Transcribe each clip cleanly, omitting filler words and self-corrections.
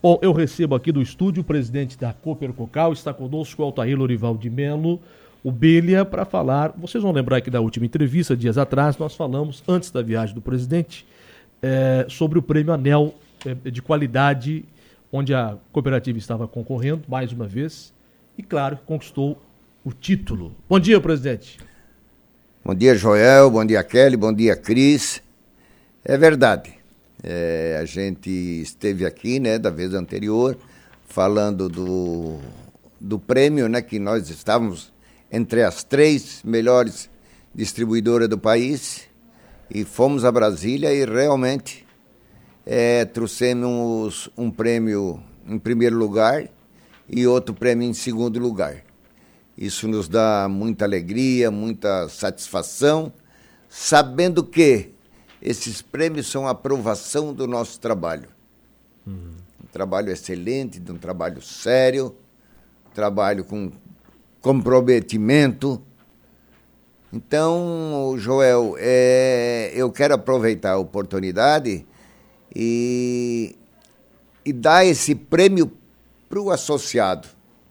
Bom, eu recebo aqui do estúdio o presidente da Cooper Cocal, está conosco o Altair Lorival de Melo, o Bilha, para falar. Vocês vão lembrar que da última entrevista, dias atrás, nós falamos, antes da viagem do presidente, sobre o prêmio Anel de qualidade, onde a cooperativa estava concorrendo, mais uma vez, e claro, conquistou o título. Bom dia, presidente. Bom dia, Joel, bom dia, Kelly, bom dia, Cris. É verdade, a gente esteve aqui, né, da vez anterior, falando do prêmio, né, que nós estávamos entre as 3 melhores distribuidoras do país, e fomos a Brasília e realmente trouxemos um prêmio em primeiro lugar e outro prêmio em segundo lugar. Isso nos dá muita alegria, muita satisfação, sabendo que esses prêmios são a aprovação do nosso trabalho. Um trabalho excelente, um trabalho sério, trabalho com comprometimento. Então, Joel, eu quero aproveitar a oportunidade e dar esse prêmio para o associado.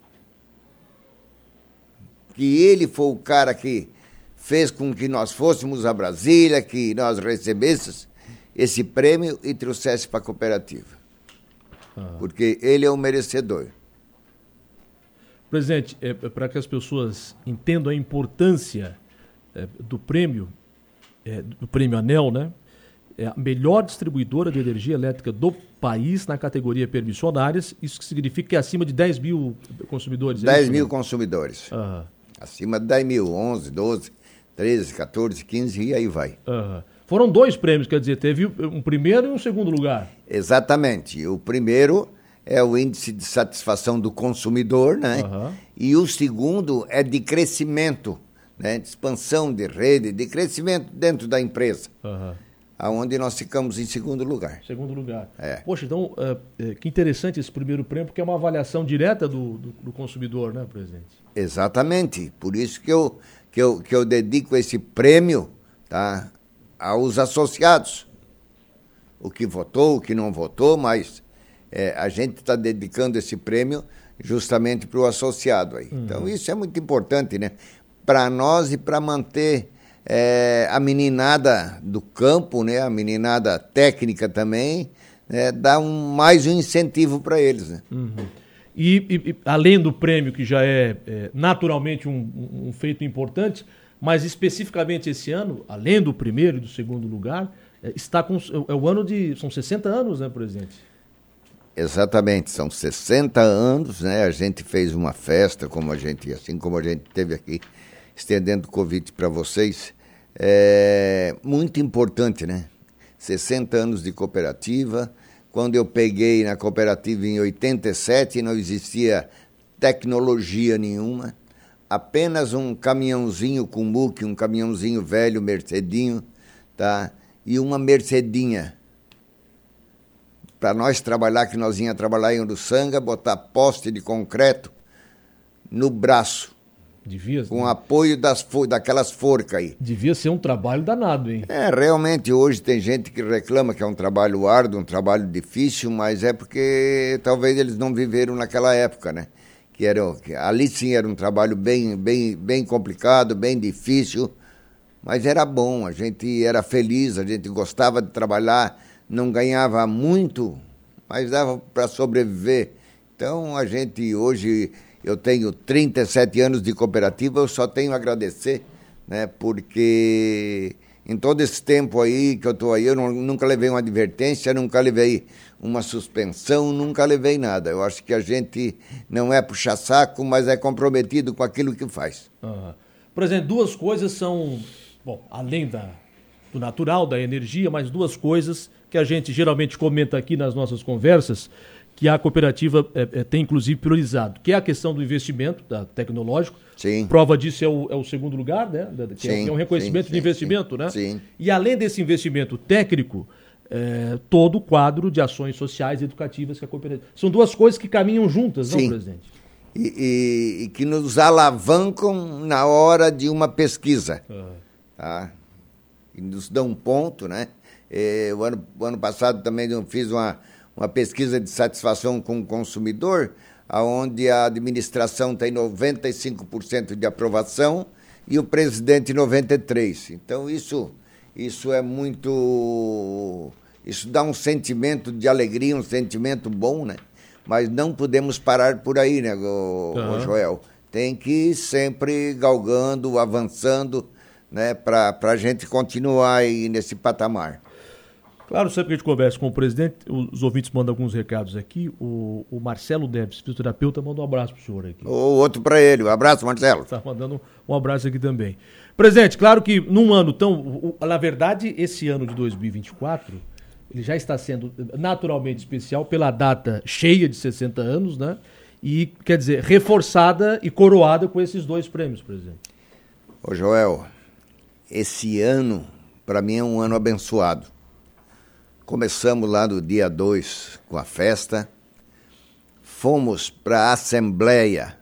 Que ele foi o cara que fez com que nós fôssemos a Brasília, que nós recebêssemos esse prêmio e trouxesse para a cooperativa. Porque ele é o merecedor. Presidente, para que as pessoas entendam a importância do prêmio Anel, né? É a melhor distribuidora de energia elétrica do país na categoria permissionárias. Isso significa que é acima de 10 mil consumidores. 10 mil consumidores. Uhum. Acima de 10 mil, 11, 12, 13, 14, 15 e aí vai. Uhum. Foram 2 prêmios, quer dizer, teve um primeiro e um segundo lugar. Exatamente. O primeiro é o índice de satisfação do consumidor, né? Uhum. E o segundo é de crescimento, né? De expansão de rede, de crescimento dentro da empresa. Uhum. Aonde nós ficamos em segundo lugar. Segundo lugar. Poxa, então, que interessante esse primeiro prêmio, porque é uma avaliação direta do consumidor, né, presidente? Exatamente. Por isso que eu dedico esse prêmio, tá, aos associados. O que votou, o que não votou, mas a gente está dedicando esse prêmio justamente para o associado aí. Então, isso é muito importante, né? Para nós e para manter a meninada do campo, né, a meninada técnica também, dá mais um incentivo para eles. Né? Uhum. E além do prêmio, que já é naturalmente um feito importante, mas especificamente esse ano, além do primeiro e do segundo lugar, está o ano de... São 60 anos, né, presidente? Exatamente, são 60 anos, né? A gente fez uma festa, assim como a gente teve aqui, estendendo o convite para vocês. É muito importante, né? 60 anos de cooperativa. Quando eu peguei na cooperativa em 87, não existia tecnologia nenhuma. Apenas um caminhãozinho com muque, um caminhãozinho velho, Mercedinho, tá? E uma Mercedinha. Para nós trabalhar, que nós íamos trabalhar em Uruçanga, botar poste de concreto no braço. Com apoio daquelas forcas aí. Devia ser um trabalho danado, hein? Realmente hoje tem gente que reclama que é um trabalho árduo, um trabalho difícil, mas é porque talvez eles não viveram naquela época, né? Ali sim era um trabalho bem complicado, bem difícil, mas era bom, a gente era feliz, a gente gostava de trabalhar, não ganhava muito, mas dava para sobreviver. Então a gente hoje... Eu tenho 37 anos de cooperativa, eu só tenho a agradecer, né? Porque em todo esse tempo aí que eu estou aí, eu nunca levei uma advertência, nunca levei uma suspensão, nunca levei nada. Eu acho que a gente não é puxa-saco, mas é comprometido com aquilo que faz. Por exemplo, 2 coisas são, bom, além do natural, da energia, mas 2 coisas que a gente geralmente comenta aqui nas nossas conversas, que a cooperativa tem, inclusive, priorizado, que é a questão do investimento tecnológico. Sim. Prova disso é o segundo lugar, né? Que é um reconhecimento de investimento, né? Sim. E, além desse investimento técnico, todo o quadro de ações sociais e educativas que a cooperativa... São 2 coisas que caminham juntas, Sim. Não, presidente? E que nos alavancam na hora de uma pesquisa. Tá? E nos dão um ponto, né? O ano passado também eu fiz uma uma pesquisa de satisfação com o consumidor, onde a administração tem 95% de aprovação e o presidente 93%. Então, isso é muito... Isso dá um sentimento de alegria, um sentimento bom, né? Mas não podemos parar por aí, né, o Joel? Tem que ir sempre galgando, avançando, né, para a gente continuar aí nesse patamar. Claro, sempre que a gente conversa com o presidente, os ouvintes mandam alguns recados aqui. O Marcelo Neves, fisioterapeuta, manda um abraço para o senhor aqui. O outro para ele. Um abraço, Marcelo. Está mandando um abraço aqui também. Presidente, claro que num ano tão... Na verdade, esse ano de 2024, ele já está sendo naturalmente especial pela data cheia de 60 anos, né? E, quer dizer, reforçada e coroada com esses 2 prêmios, presidente. Ô, Joel, esse ano, para mim, é um ano abençoado. Começamos lá no dia 2 com a festa, fomos para a Assembleia,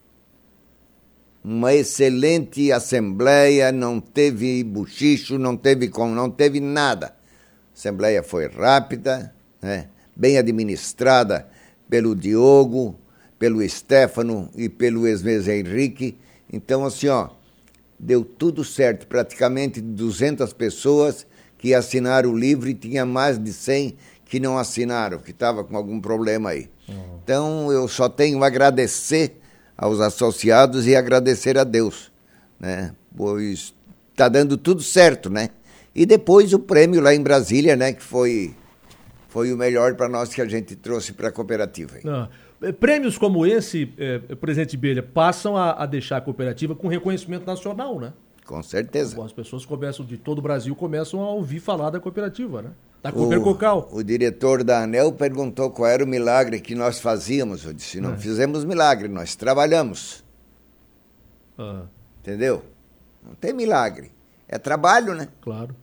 uma excelente Assembleia, não teve buchicho, não teve nada. A Assembleia foi rápida, né? Bem administrada pelo Diogo, pelo Stefano e pelo Esmes Henrique. Então, assim, deu tudo certo, praticamente 200 pessoas que assinaram o livro e tinha mais de 100 que não assinaram, que estavam com algum problema aí. Então, eu só tenho a agradecer aos associados e agradecer a Deus, né? Pois está dando tudo certo, né? E depois o prêmio lá em Brasília, né? Que foi o melhor para nós que a gente trouxe para a cooperativa. Prêmios como esse, presidente Belha, passam a deixar a cooperativa com reconhecimento nacional, né? Com certeza. As pessoas de todo o Brasil começam a ouvir falar da cooperativa, né? Da Cooper Cocal. O diretor da ANEEL perguntou qual era o milagre que nós fazíamos. Eu disse, não fizemos milagre, nós trabalhamos. Entendeu? Não tem milagre. É trabalho, né? Claro.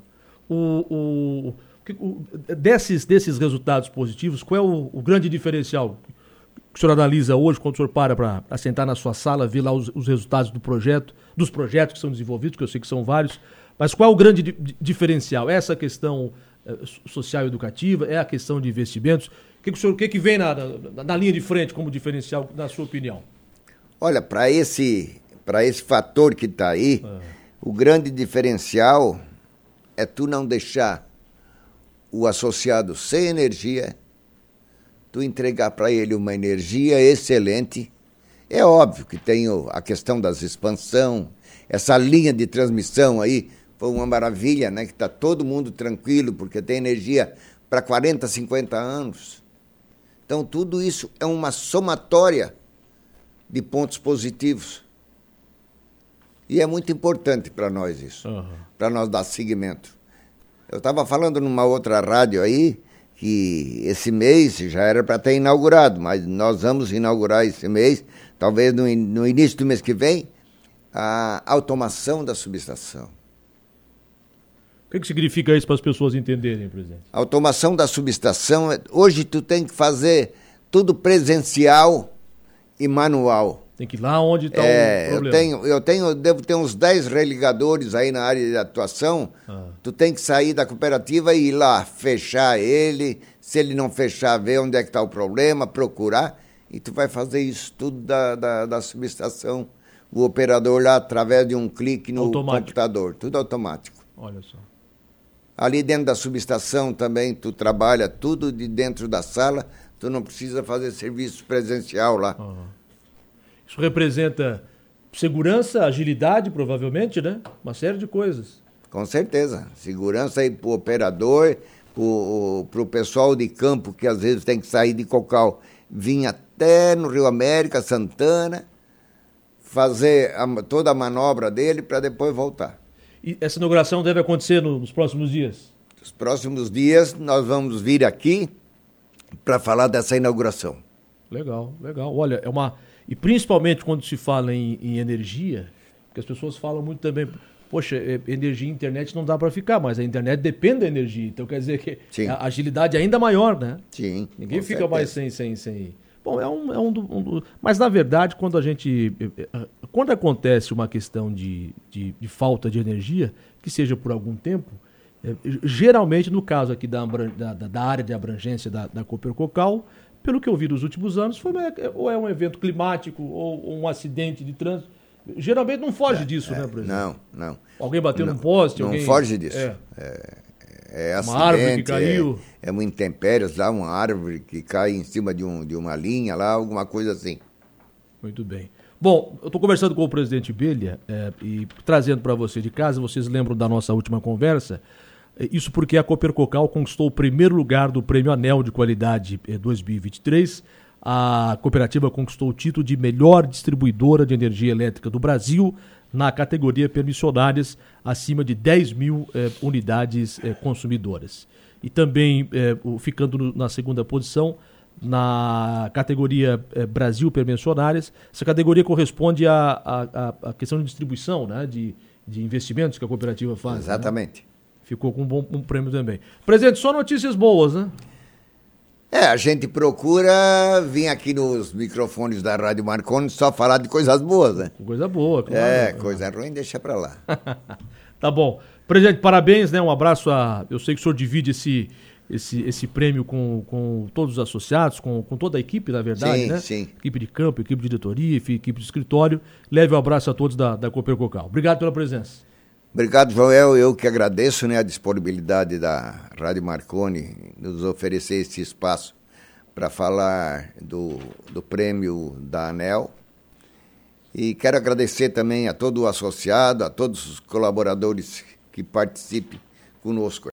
Desses resultados positivos, qual é o grande diferencial que o senhor analisa hoje, quando o senhor para sentar na sua sala, ver lá os resultados dos projetos que são desenvolvidos, que eu sei que são vários, mas qual é o grande diferencial? É essa questão social e educativa? É a questão de investimentos? O que vem na linha de frente como diferencial, na sua opinião? Olha, para esse fator que está aí, o grande diferencial é tu não deixar o associado sem energia, tu entregar para ele uma energia excelente. É óbvio que tem a questão das expansão, essa linha de transmissão aí foi uma maravilha, né? Que está todo mundo tranquilo, porque tem energia para 40, 50 anos. Então, tudo isso é uma somatória de pontos positivos. E é muito importante para nós isso, para nós dar seguimento. Eu estava falando numa outra rádio aí, que esse mês já era para ter inaugurado, mas nós vamos inaugurar esse mês, talvez no início do mês que vem, a automação da subestação. O que significa isso para as pessoas entenderem, presidente? A automação da subestação, hoje tu tem que fazer tudo presencial e manual. Tem que ir lá onde está o problema. Eu devo ter uns 10 religadores aí na área de atuação. Tu tem que sair da cooperativa e ir lá, fechar ele. Se ele não fechar, ver onde é que está o problema, procurar. E tu vai fazer isso tudo da subestação. O operador lá, através de um clique no computador. Tudo automático. Olha só. Ali dentro da subestação também, tu trabalha tudo de dentro da sala. Tu não precisa fazer serviço presencial lá. Isso representa segurança, agilidade, provavelmente, né? Uma série de coisas. Com certeza. Segurança aí para o operador, para o pessoal de campo, que às vezes tem que sair de Cocal, vir até no Rio América, Santana, fazer toda a manobra dele para depois voltar. E essa inauguração deve acontecer nos próximos dias? Nos próximos dias nós vamos vir aqui para falar dessa inauguração. Legal. Olha, E principalmente quando se fala em energia, porque as pessoas falam muito também, poxa, energia e internet não dá para ficar, mas a internet depende da energia, então quer dizer que Sim. a agilidade é ainda maior, né? Sim. Ninguém fica mais sem... Bom, mas na verdade, quando acontece uma questão de falta de energia, que seja por algum tempo, Geralmente, no caso aqui da área de abrangência da Copercocal, pelo que eu vi nos últimos anos, ou é um evento climático ou um acidente de trânsito. Geralmente não foge disso, né, presidente? Não. Alguém bateu num poste? Não foge disso. É uma acidente, árvore que caiu. É uma intempéries lá, uma árvore que cai em cima de uma linha lá, alguma coisa assim. Muito bem. Bom, eu estou conversando com o presidente Belha e trazendo para você de casa, vocês lembram da nossa última conversa, isso porque a Copercocal conquistou o primeiro lugar do Prêmio Anel de Qualidade 2023. A cooperativa conquistou o título de melhor distribuidora de energia elétrica do Brasil na categoria permissionárias acima de 10 mil unidades consumidoras. E também ficando na segunda posição na categoria Brasil Permissionárias. Essa categoria corresponde à questão de distribuição, né, de investimentos que a cooperativa faz. Exatamente. Né? Ficou com um prêmio também. Presidente, só notícias boas, né? A gente procura vir aqui nos microfones da Rádio Marconi só falar de coisas boas, né? Coisa boa, claro. Coisa ruim deixa pra lá. Tá bom. Presidente, parabéns, né? Um abraço eu sei que o senhor divide esse prêmio com todos os associados, com toda a equipe, na verdade, sim, né? Sim. Equipe de campo, equipe de diretoria, equipe de escritório. Leve um abraço a todos da Copercocal. Obrigado pela presença. Obrigado, Joel. Eu que agradeço, né, a disponibilidade da Rádio Marconi nos oferecer esse espaço para falar do prêmio da ANEEL. E quero agradecer também a todo o associado, a todos os colaboradores que participem conosco.